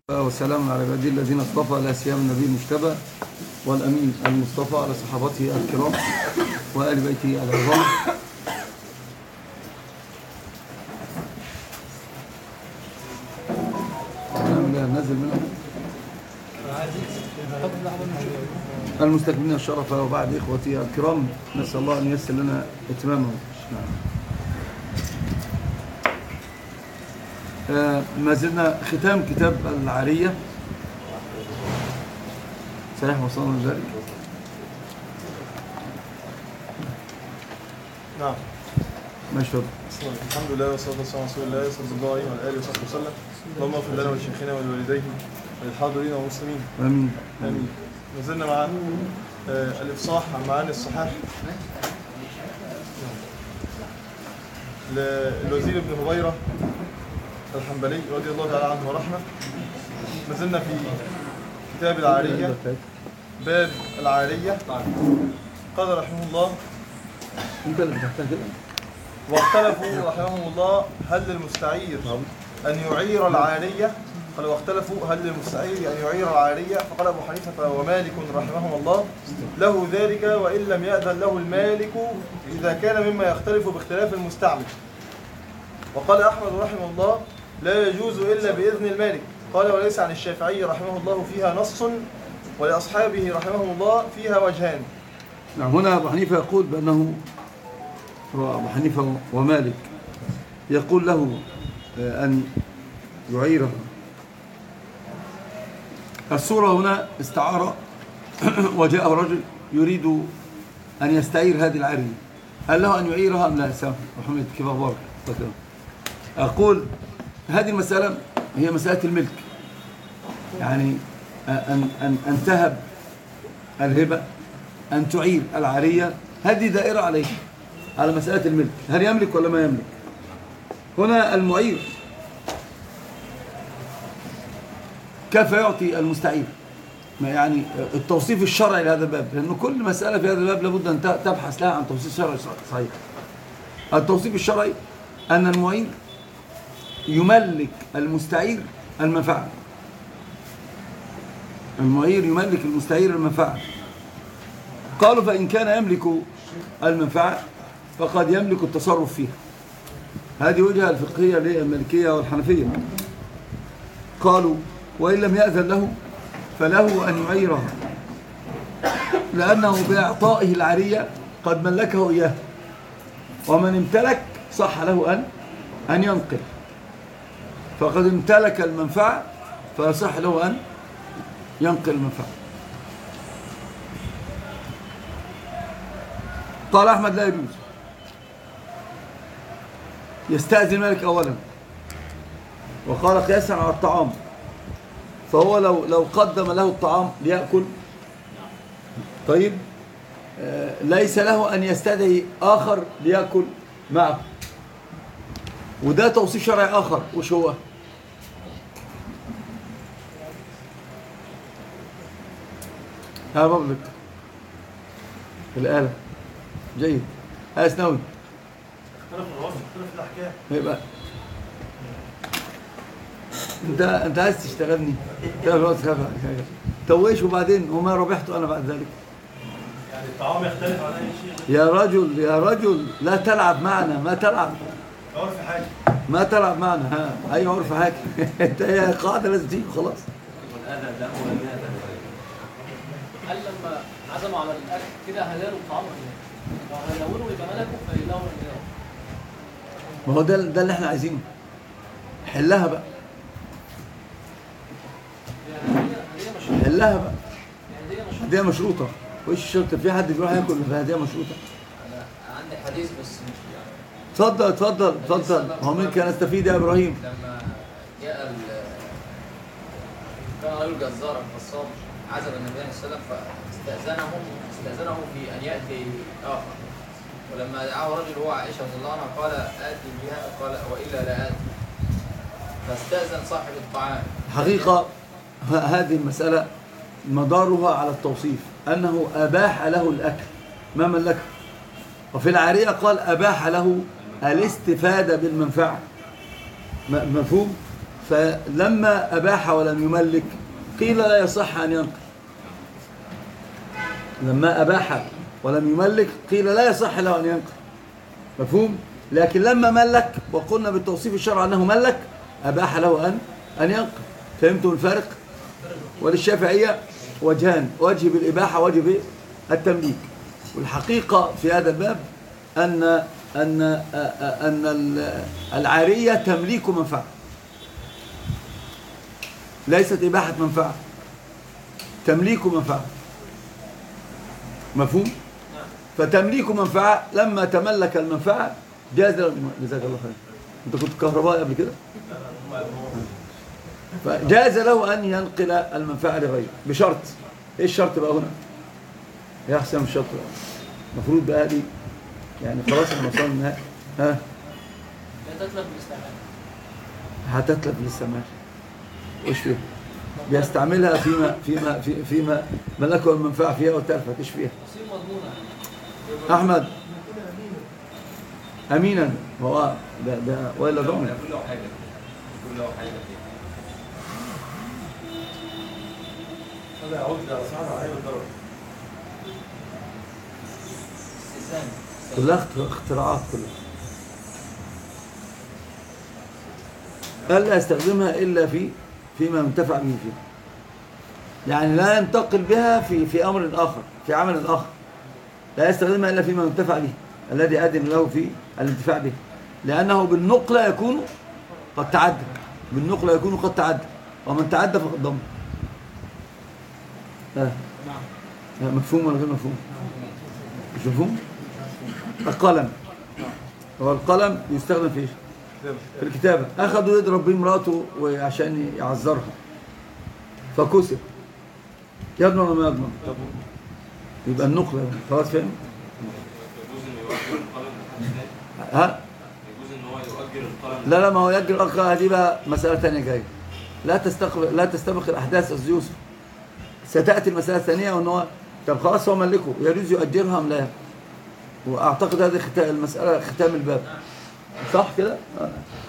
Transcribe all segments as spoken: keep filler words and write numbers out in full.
والسلام على عبادي الذين اصطفى، لا سيما النبي المجتبى والامين المصطفى، على صحابته الكرام وآل بيته العظام. نزل منها المستكملين الشرف. وبعد اخوتي الكرام، نسال الله ان ييسر لنا اتمامه. آه ما زلنا ختام كتاب العارية. صحيح وصلنا لذلك؟ نعم. ماشي. الحمد لله والصلاة والسلام على رسول الله صلى الله عليه وعلى آله وصحبه وسلم. اللهم اغفر لنا ولشيخنا ولوالديه وللحاضرين والمسلمين. آمين. آمين. ما زلنا مع آه الإفصاح عن معاني الصحاح للوزير ابن هبيرة الحنبلي رضي الله تعالى عنه ورحمه. ما زلنا في كتاب العارية، باب العارية. قال رحمه الله: واختلفوا رحمهم الله هل للمستعير أن يعير العارية؟ قال واختلفوا هل للمستعير أن يعير العارية؟ فقال أبو حنيفة ومالك رحمهم الله: له ذلك وإن لم يأذن له المالك إذا كان مما يختلف باختلاف المستعمل. وقال أحمد رحمه الله: لا يجوز إلا بإذن المالك. قال وليس عن الشافعي رحمه الله فيها نص، ولأصحابه رحمهم الله فيها وجهان. نعم. هنا أبو حنيفة يقول بأنه أبو حنيفة ومالك يقول له أن يعيره. الصورة هنا استعارة وجاء رجل يريد أن يستعير هذه العارية، قال له أن يعيرها أم لا؟ سامح محمد كيف أخبارك؟ أقول هذه المسألة هي مسألة الملك، يعني أن, أن, أن تهب الهبة، أن تعير العارية، هذه دائرة عليه على مسألة الملك، هل يملك ولا ما يملك؟ هنا المعير كيف يعطي المستعير؟ ما يعني التوصيف الشرعي لهذا الباب، لأنه كل مسألة في هذا الباب لابد أن تبحث لها عن توصيف شرعي صحيح. التوصيف الشرعي أن المعير يملك المستعير المنفعة، المعير يملك المستعير المنفعة. قالوا فإن كان يملك المنفعة فقد يملك التصرف فيها. هذه وجهة الفقهية للمالكية والحنفية. قالوا وإن لم يأذن له فله أن يعيرها، لأنه بإعطائه العارية قد ملكه إياه، ومن امتلك صح له أن أن ينقل، فقد امتلك المنفعة فيصح له أن ينقل المنفعة. قال أحمد لا يجوز، يستأذن الملك أولا. وقال قياسا على الطعام، فهو لو لو قدم له الطعام ليأكل، طيب آه ليس له أن يستدعي آخر ليأكل معه. وده توصيف شرعي آخر. وش هو؟ ها مملك الآلة. جيد. ها سنوي. اختلف الوصف، اختلف الأحكام. يبقى انت انت عايز تشتغلني؟ تويش وبعدين وما ربحته انا بعد ذلك. يعني الطعام يختلف عن اي شيء. يا رجل يا رجل لا تلعب معنا، ما تلعب. عرف حاجه. ما تلعب معنا. ها اي عرف حاجه. انت هي قاعده لازم تيجي خلاص. والاذى ده هو الاذى. هل لما عزموا على الاكل كده هلالوا الطعام ولا لو لونوا يبقى ملكوا فيلاقوا الجو؟ ما هو ده ده اللي احنا عايزينه. حلها بقى. حلها بقى. هدية مشروطة. وإيش الشرط؟ في حد بيروح ياكل في هدية مشروطة؟ أنا عندي حديث بس مش يعني. اتفضل اتفضل اتفضل. هو مين كان يستفيد يا إبراهيم؟ لما جاء ال كان رجل جزار قصاب عزم النبي صلى الله عليه وسلم فاستأذنه استأذنه في أن يأتي آخر، ولما دعاه رجل هو عائشة رضي الله عنها قال آتي بها، قال وإلا لا آتي، فاستأذن صاحب الطعام. حقيقة هذه المسألة مدارها على التوصيف، أنه أباح له الأكل ما ملكه. وفي العارية قال أباح له الاستفادة بالمنفعة. مفهوم؟ فلما أباح ولم يملك قيل لا يصح أن ينقل. لما أباح ولم يملك قيل لا يصح له أن ينقل. مفهوم؟ لكن لما ملك وقلنا بالتوصيف الشرعي أنه ملك أباح له أن أن ينقل. فهمتم الفارق؟ وللشافعية وجهان، وجه بالإباحة وجه بالتمليك. والحقيقة في هذا الباب أن أن أن العارية تمليك منفعة ليست إباحة منفعة، تمليك منفعة. مفهوم؟ فتمليك منفعة لما تملك المنفعة جاز له. جزاك الله خير. أنت كنت كهربائي قبل كده؟ فجاز له أن ينقل المنفعة لغيره بشرط. إيه الشرط بقى هنا؟ يا حسام الشرط بقى المفروض بقى دي يعني خلاص احنا وصلنا للنهاية. ها؟ لا تتلف بالاستعمال. هتتلف بالاستعمال. وإيش فيها؟ بيستعملها فيما فيما في فيما ملكه المنفعة فيها وتلفت. إيش فيها؟ تصير مضمونة. أحمد أمينا هو ده ده ولا ضمن كله حاجة كله حاجة هذا يعود إلى صاحب عين الضرر. استثناء. كلها اختراعات كلها. ألا يستخدمها إلا في فيما ينتفع به فيه. يعني لا ينتقل بها في في أمر آخر، في عمل آخر. لا يستخدمها إلا فيما ينتفع به الذي أذن له في الانتفاع به، لأنه بالنقلة يكون قد تعدى. بالنقلة يكون قد تعدى، ومن تعدى فقد ضمن. آه. مفهوم ولا غير مفهوم؟ مش مفهوم؟ القلم هو القلم يستخدم في ايش؟ في الكتابة. أخذوا يضرب به امراته عشان يعذرها فكسر. يضمن ولا ما يضمن؟ يبقى النقلة خلاص فاهم؟ ها؟ يجوز ان هو يؤجر القلم. لا لا ما هو يأجر القلم هذه بقى مسألة ثانية جاية. لا تستقبل لا تستبق الأحداث أستاذ يوسف. ستأتي المسألة الثانية وأن هو طب خلاص هو ملكه يجوز يؤجرها أم لا؟ وأعتقد هذه المسألة ختام الباب صح كده؟ آه.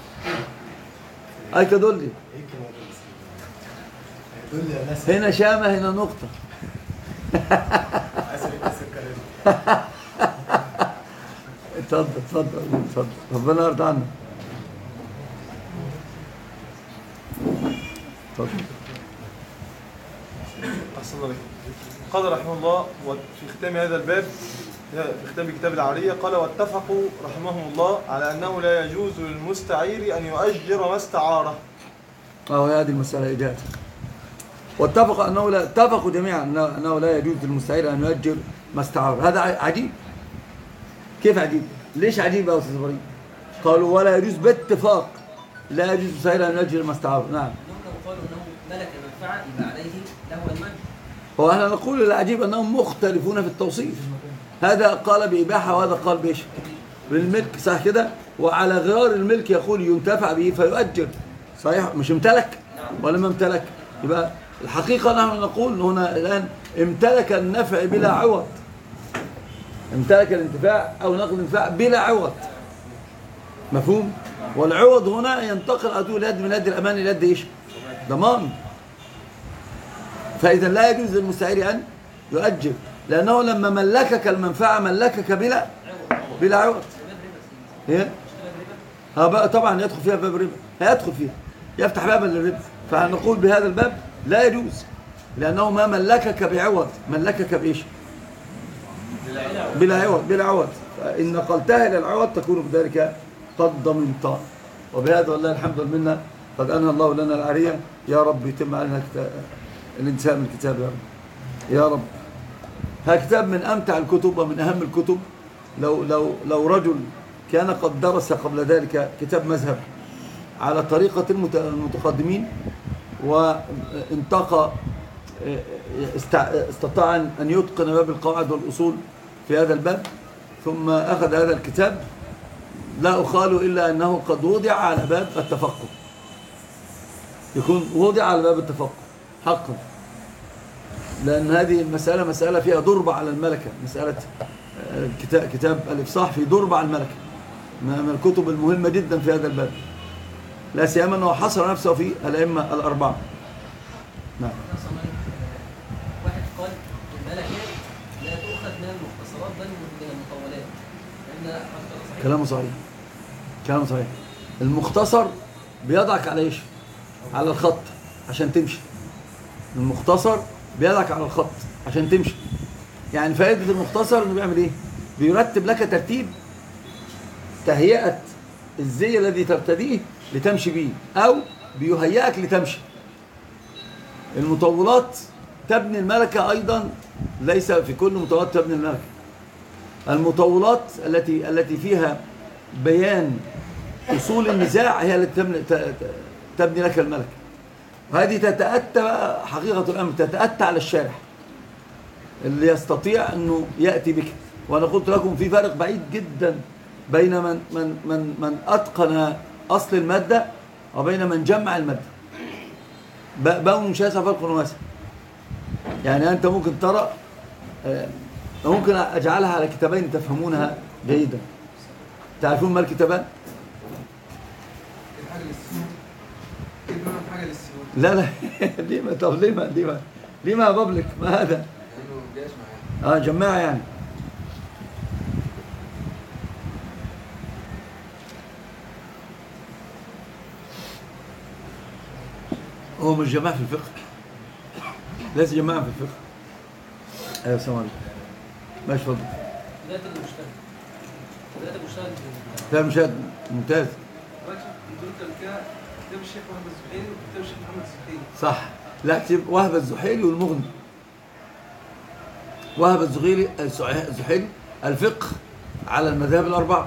أي كدولي هنا شامة هنا نقطة. اتفضل اتفضل اتفضل ربنا يرضى عنك. اتفضل. أحسن الله. قال رحمه الله في ختام هذا الباب في ختام كتاب العارية قال واتفقوا رحمهم الله على أنه لا يجوز للمستعير أن يؤجر ما استعاره. أهو هذه المسألة إجازة. واتفق أنه لا اتفقوا جميعا أنه لا يجوز للمستعير أن يؤجر ما استعار. هذا عجيب. كيف عجيب؟ ليش عجيب يا أستاذ إبراهيم؟ قالوا ولا يجوز باتفاق لا يجوز للمستعير أن يؤجر ما استعار. نعم. لو قالوا أنه ملك المنفعة يبقى عليه له المنع. هو احنا نقول العجيب أنهم مختلفون في التوصيف. هذا قال بإباحة وهذا قال بإيش؟ بالملك صح كده؟ وعلى غرار الملك يقول ينتفع به فيؤجر. صحيح؟ مش امتلك ولا ما امتلك؟ يبقى الحقيقة نحن نقول هنا الآن امتلك النفع بلا عوض. امتلك الانتفاع أو نقل الانتفاع بلا عوض. مفهوم؟ والعوض هنا ينتقل عدو اليد من يد الأمان إلى يد إيش؟ ضمان. فإذا لا يجوز للمستعير أن يؤجر لأنه لما ملكك المنفعة ملكك بلا بلا عوض. إيه؟ ها بقى طبعا يدخل فيها باب الربا. هيدخل فيها يفتح بابا للربا. فنقول بهذا الباب لا يجوز لأنه ما ملكك بعوض ملكك بإيش؟ بلا عوض بلا عوض. فإن نقلتها إلى العوض تكون بذلك قد ضمنت. وبهذا والله الحمد لله قد أنهى الله لنا العارية. يا رب يتم علينا الانتهاء من الكتاب يا رب يا رب. هذا كتاب من أمتع الكتب ومن أهم الكتب. لو لو لو رجل كان قد درس قبل ذلك كتاب مذهب على طريقة المتقدمين وانتقى استطاع أن يتقن باب القواعد والأصول في هذا الباب ثم أخذ هذا الكتاب لا أخال إلا أنه قد وضع على باب التفقه. يكون وضع على باب التفقه حقا لأن هذه المسألة مسألة فيها ضربة على الملكة. مسألة كتاب, كتاب الإفصاح في ضربة على الملكة من الكتب المهمة جدا في هذا الباب. لا سيما أنه حصر نفسه في الأئمة الأربعة. نعم. واحد قال الملكات لا تؤخذ من المختصرات بل من المطولات، لأن كلامه صحيح، كلامه صحيح. المختصر بيضعك على ايش؟ على الخط عشان تمشي. المختصر بيضعك على الخط عشان تمشي. يعني فائدة المختصر انه بيعمل ايه؟ بيرتب لك ترتيب تهيئة الزي الذي ترتديه لتمشي به، او بيهيئك لتمشي. المطولات تبني الملكة ايضا، ليس في كل مطولات تبني الملكة. المطولات التي التي فيها بيان أصول النزاع هي التي تبني, تبني لك الملكة. وهذه تتأتى حقيقة الأمر، تتأتى على الشارح اللي يستطيع أنه يأتي بك. وأنا قلت لكم في فرق بعيد جدا بين من من من من أتقن أصل المادة وبين من جمع المادة. بون شاسع فرق واسع. يعني أنت ممكن ترى، ممكن أجعلها على كتابين تفهمونها جيدا. تعرفون ما الكتابان؟ لا لا ليه ما طب ليه ما ليه ما ليه ما بابليك ما هذا؟ اه جماعة يعني. هو مش جماعة في الفقه، ليس جماعة في الفقه. ايوه السلام عليكم. ماشي اتفضل. بداية المجتهد بداية المجتهد لا مشاهد ممتاز. كتاب الشيخ وهب الزحيلي وكتاب الشيخ محمد الزحيلي. صح. لا اكتب وهب الزحيلي والمغني. وهب الزحيلي الزحيلي الفقه على المذاهب الأربعة.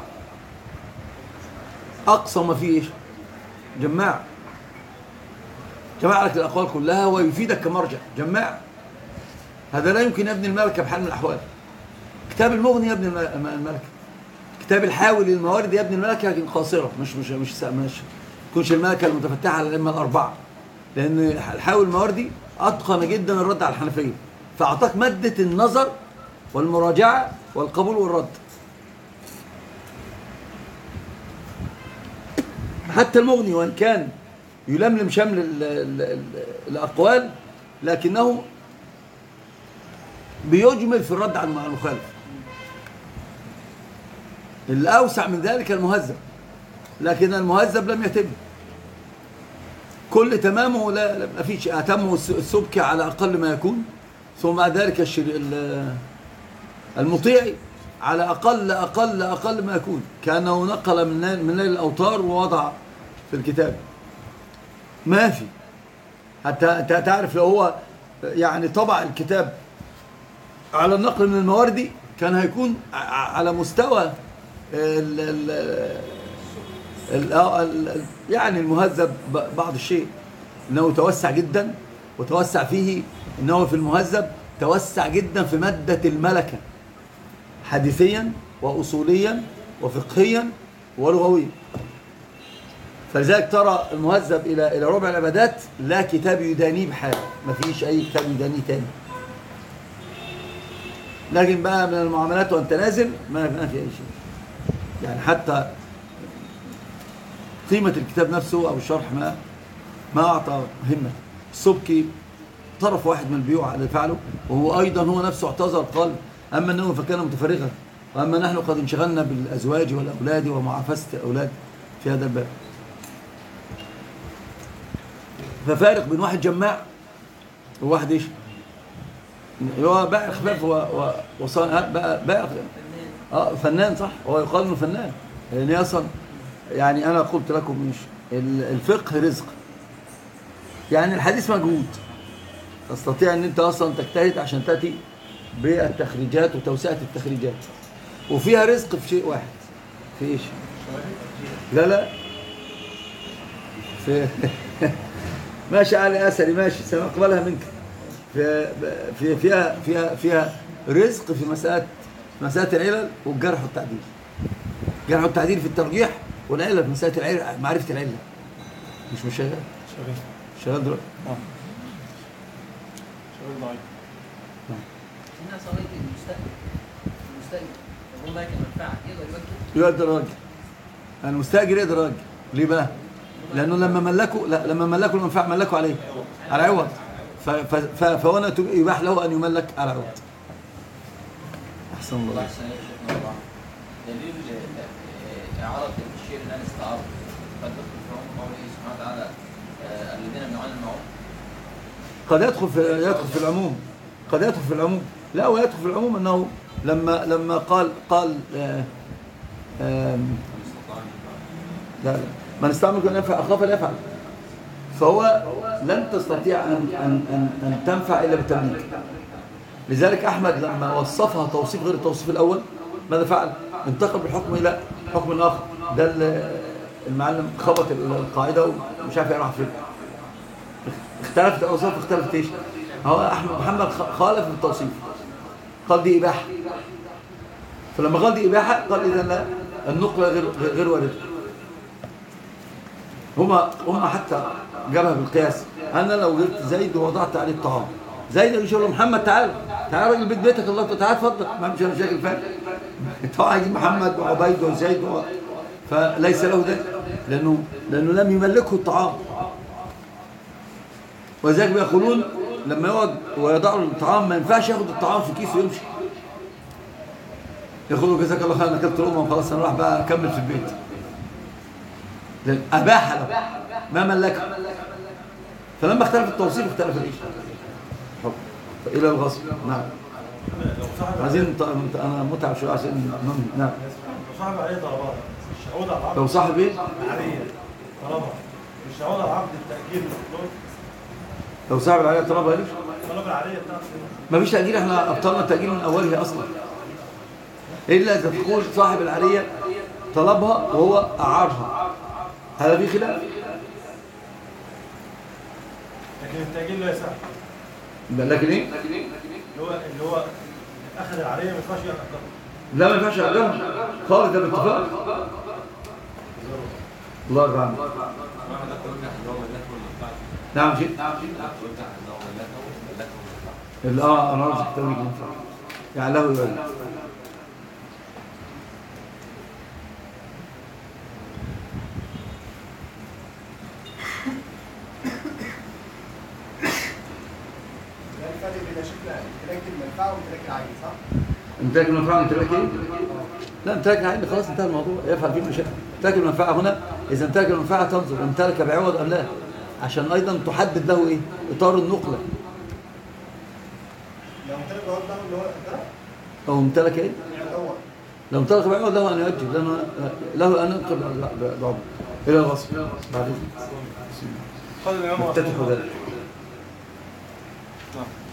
أقصى ما فيه إيش؟ جماع. جمع لك الأقوال كلها ويفيدك كمرجع. جماع. هذا لا يمكن يبني الملكة بحال من الأحوال. كتاب المغني يبني الملكة. كتاب الحاوي للموارد يبني الملكة لكن قاصرة، مش مش مش مش تكونش الملكة المتفتحة على الأئمة الأربعة. لأن الحاوي المواردي أتقن جدا الرد على الحنفية، فأعطاك مادة النظر والمراجعة والقبول والرد. حتى المغني وإن كان يلملم شمل ال ال ال الأقوال لكنه بيجمل في الرد على المخالف. الأوسع من ذلك المهذب، لكن المهذب لم يتم. كل تمامه لا ما فيش، أتمه السبكي على أقل ما يكون، ثم بعد ذلك المطيعي على أقل أقل أقل ما يكون، كأنه نقل من من نيل الأوطار ووضع في الكتاب. ما في. حتى أنت تعرف لو هو يعني طبع الكتاب على النقل من المواردي كان هيكون على مستوى ال ال ال ال يعني المهذب بعض الشيء، انه توسع جدا، وتوسع فيه انه في المهذب توسع جدا في مادة الملكة حديثيا واصوليا وفقهيا ولغويا. فلذلك ترى المهذب الى الى ربع العبادات لا كتاب يدانيه بحال، ما فيش اي كتاب يدانيه تاني. لكن بقى من المعاملات وانت نازل ما في اي شيء. يعني حتى قيمة الكتاب نفسه أو الشرح ما ما أعطى همة. السبكي طرف واحد من البيوع اللي فعله، وهو أيضا هو نفسه اعتذر قال أما أنه فكان متفرغا، وأما نحن قد انشغلنا بالأزواج والأولاد ومعافسة الأولاد في هذا الباب. ففارق بين واحد جماع وواحد إيش؟ هو بائع خفاف وصان بقى بائع اه فنان. صح، هو يقال انه فنان لان يعني اصلا يعني انا قلت لكم مش الفقه رزق. يعني الحديث مجهود، تستطيع ان انت اصلا تجتهد عشان تاتي بالتخريجات وتوسعه التخريجات، وفيها رزق في شيء واحد. في ايش؟ لا لا في ماشي علي اثري، ماشي سنقبلها منك. في في فيها فيها فيها رزق في مساله مساله العلل والجرح والتعديل. الجرح والتعديل في الترجيح، والعلل في مساله العلل معرفه العله. مش مش شغال شغال شغال دلوقتي. اه شغال ضعيف. هنا صارت المستقبل المستقبل هو ما كان منفعه يقدر يوجه يقدر يرجع. المستاجر يقدر يرجع. ليه بقى؟ لأنه لما ملكوا لا لما ملكوا المنفعة ملكوا عليه على عوض، ف- ف- ف- فهنا يباح له أن يملك على عوض. أحسن الله الله. يحسن إليك شيخنا الله. دليل آه، إعارة الشيء الآن استعار قد تدخل في عموم قوله سبحانه وتعالى آه، الذين يمنعون المعون. قد يدخل في يدخل في العموم، قد يدخل في العموم. لا، ويدخل في العموم أنه لما لما قال قال آه، آم، لا لا من استعمل أن ينفع أخاف لا يفعل، فهو لن تستطيع أن أن أن, أن تنفع إلا بالتمليك. لذلك أحمد لما وصفها توصيف غير التوصيف الأول ماذا فعل؟ انتقل بالحكم إلى حكم آخر. ده المعلم خبط القاعدة ومش عارف يروح فين. اختلفت الأوصاف، اختلفت إيش؟ هو أحمد محمد خالف في التوصيف، قال دي إباحة. فلما قال دي إباحة قال إذا لا، النقلة غير غير واردة. هما هما حتى جابها بالقياس. أنا لو جبت زيد ووضعت عليه الطعام، زيد يقول له محمد تعال تعال راجل بيت بيتك الله تعالى اتفضل، ما فيش مشاكل فات. طبعا عايز محمد وعبيد وزيد و... فليس له ده، لأنه لأنه لم يملكه الطعام. ولذلك بيقولون لما يقعد ويضع الطعام ما ينفعش ياخد الطعام في كيسه ويمشي. يقولوا جزاك الله خير انا اكلت لقمه وخلاص انا راح بقى اكمل في البيت. لأن اباح له ما ملكه. فلما اختلف التوصيف اختلف الايش؟ الى الغصب. نعم. عايزين انا متعب شويه عشان نعم. لو صاحب عليه طلبات مش هيعود على العقد. لو صاحب ايه؟ عليه طلبها مش هيعود على عقد التأجير. لو صاحب العليه طلبها ليش؟ طلب العليه بتاعته ما فيش تأجير، احنا ابطلنا التأجير من اوله اصلا. الا اذا تقول صاحب العليه طلبها وهو اعارها، هذا في خلاف. لكن التأجير لا يصح. لكن ايه؟ اللي هو اللي هو اخذ العليه ما ينفعش يأجرها. لا ما ينفعش يأجرها خالص، ده باتفاق. الله يرضى عنك. نعم شيء. اه انا رجع التوجيه ينفع يعني له يولي. امتلاك المنفعة امتلاك ايه؟ لا امتلاك العين خلاص انتهى الموضوع، يفعل فيه المشاكل. امتلاك المنفعة هنا إذا امتلك المنفعة تنظر امتلك بعوض أم لا، عشان أيضا تحدد له ايه؟ إطار النقلة. لو امتلك بعوض له اللي هو امتلك؟ أو امتلك ايه؟ الأول. لو امتلك بعوض له أن يؤجل، لأنه له أن ينقل بعوض إلى الغصب. بعدين قال الإمام افتتحوا ذلك.